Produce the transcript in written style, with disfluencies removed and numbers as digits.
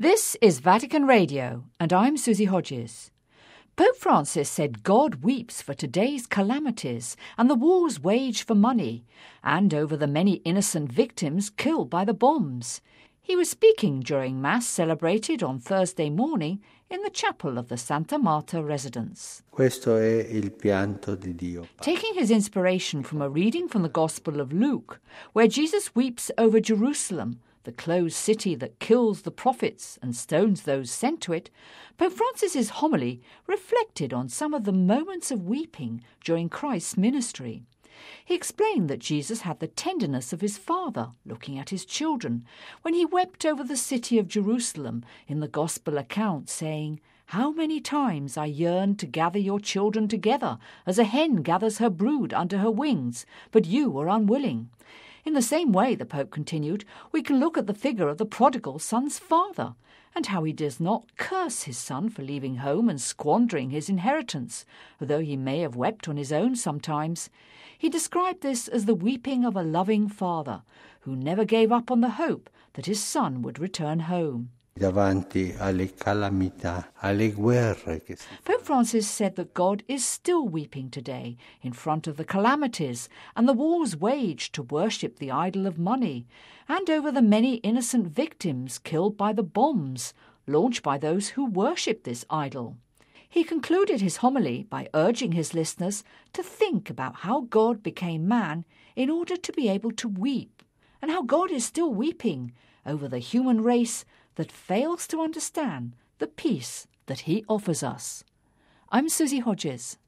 This is Vatican Radio, and I'm Susie Hodges. Pope Francis said God weeps for today's calamities and the wars waged for money, and over the many innocent victims killed by the bombs. He was speaking during Mass celebrated on Thursday morning in the chapel of the Santa Marta residence. Questo è il pianto di Dio. Taking his inspiration from a reading from the Gospel of Luke, where Jesus weeps over Jerusalem, the closed city that kills the prophets and stones those sent to it, Pope Francis's homily reflected on some of the moments of weeping during Christ's ministry. He explained that Jesus had the tenderness of his Father looking at his children when he wept over the city of Jerusalem in the Gospel account, saying, "How many times I yearned to gather your children together, as a hen gathers her brood under her wings, but you were unwilling." In the same way, the Pope continued, we can look at the figure of the prodigal son's father and how he does not curse his son for leaving home and squandering his inheritance, although he may have wept on his own sometimes. He described this as the weeping of a loving father who never gave up on the hope that his son would return home. Davanti alle calamità, alle guerre che si... Pope Francis said that God is still weeping today in front of the calamities and the wars waged to worship the idol of money, and over the many innocent victims killed by the bombs launched by those who worship this idol. He concluded his homily by urging his listeners to think about how God became man in order to be able to weep, and how God is still weeping over the human race that fails to understand the peace that he offers us. I'm Susie Hodges.